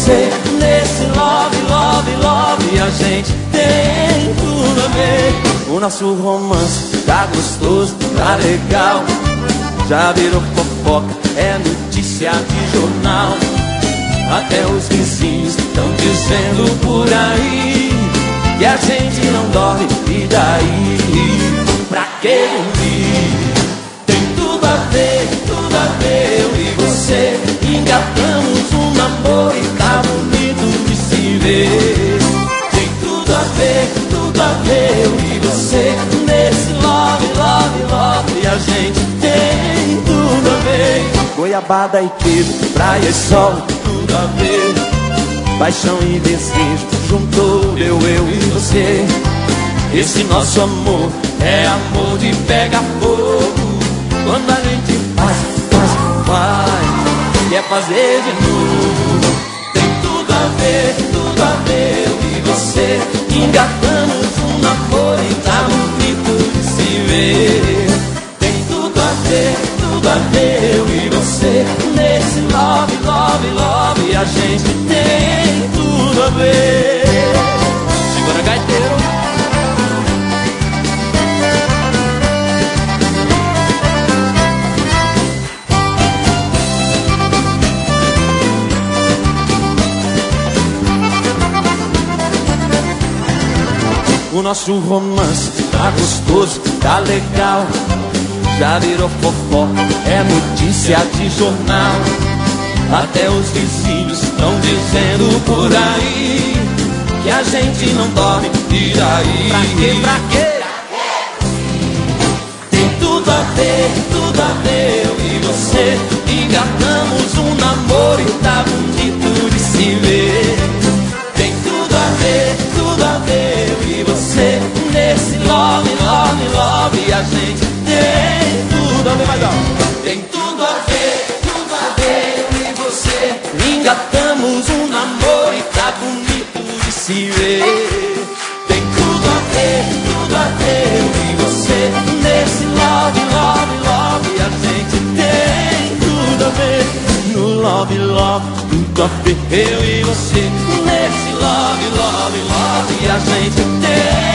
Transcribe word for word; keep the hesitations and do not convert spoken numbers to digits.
você. Nesse love, love, love, a gente tem tudo a ver. O nosso romance tá gostoso, tá legal. Já virou fofoca, é notícia de jornal. Até os vizinhos estão dizendo por aí que a gente não dorme, e daí? Pra que dormir? Tem tudo a ver, tudo a ver, eu e você. Engatamos um namoro e tá bonito de se ver. Tem tudo a ver, tudo a ver, eu e você. Nesse love, love, love, a gente tem tudo a ver. Goiabada e queijo, praia e sol, tudo a ver. Paixão e desejo, juntou eu, eu e você. Esse nosso amor é amor de pega fogo. Quando a gente faz, faz, faz, quer fazer de novo. Tem tudo a ver, tudo a ver, eu e você. Engatamos um namoro e tá bonito de se ver. Tem tudo a ver, tudo a ver, eu e você. Nesse love, love, love, a gente tem tudo a ver. Segura, gaiteiro. O nosso romance tá gostoso, tá legal. Já virou fofoca, é notícia de jornal. Até os vizinhos estão dizendo por aí que a gente não dorme, e daí? Pra quê, pra quê? Tem tudo a ver, tudo a ver, eu e você. Engatamos um namoro e tá bonito de se ver. Tem tudo a ver, tudo a ver, eu e você. Nesse love, love, love, a gente tem tudo a ver, mais alto. Tem tudo a ver, tudo a ver, eu e você. Engatamos um namoro e tá bonito de se ver. Tem tudo a ver, tudo a ver, eu e você. Nesse love, love, love, a gente tem tudo a ver. No love, love, tudo a ver, eu e você. Nesse love, love, love, a gente tem